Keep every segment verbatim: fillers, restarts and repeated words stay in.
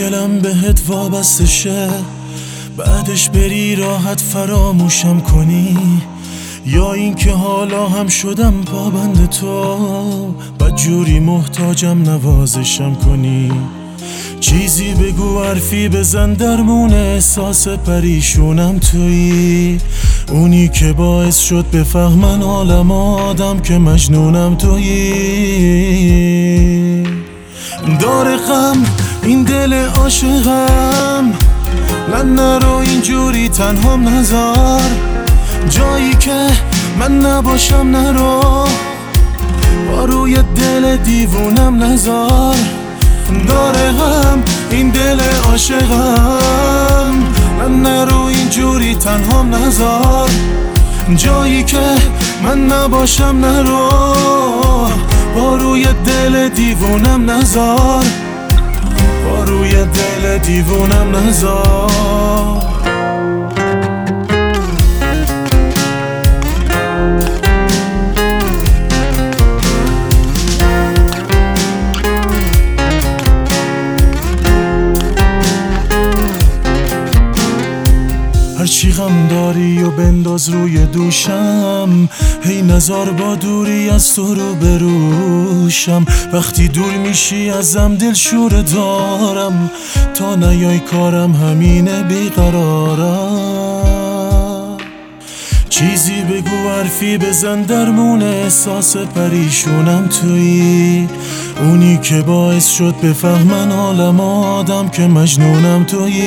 دلم بهت وابسته شه، بعدش بری راحت فراموشم کنی، یا اینکه حالا هم شدم پابند تو، بدجوری محتاجم نوازشم کنی. چیزی بگو حرفی بزن درمون احساس پریشونم تویی، اونی که باعث شد بفهمن عالم آدم که مجنونم تویی. داره غم این دل عاشقم، من نرو اینجوری تنهام نذار، جایی که من نباشم نرو، با روی دل دیوونم نذار. داره غم این دل عاشقم، من نرو اینجوری تنهام نذار، جایی که من نباشم نرو، با روی دل دیوونم نذار، با روی دل دیوونم نذار. هرچی غم داری و بنداز روی دوشم، هی نزار با دوری از تو رو بروشم. وقتی دور میشی ازم دل شور دارم، تا نیای کارم همینه بیقرارم. چیزی بگو حرفی بزن درمون احساس پریشونم تویی، اونی که باعث شد بفهمن عالم آدم که مجنونم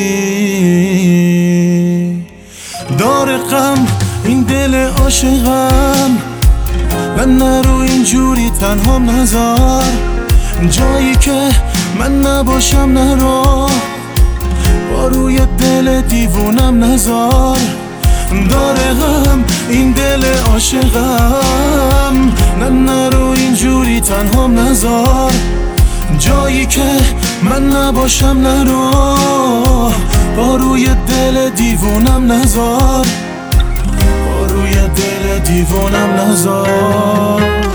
تویی. داره غم این دل عاشقم، من نرو اینجوری تنهام نذار، جایی که من نباشم نرو، با روی دل دیوونم نذار. داره غم این دل عاشقم، من نرو اینجوری تنهام نذار، جایی که من نباشم نرو، با روی دل دیوونم نذار، با روی دل دیوونم نذار.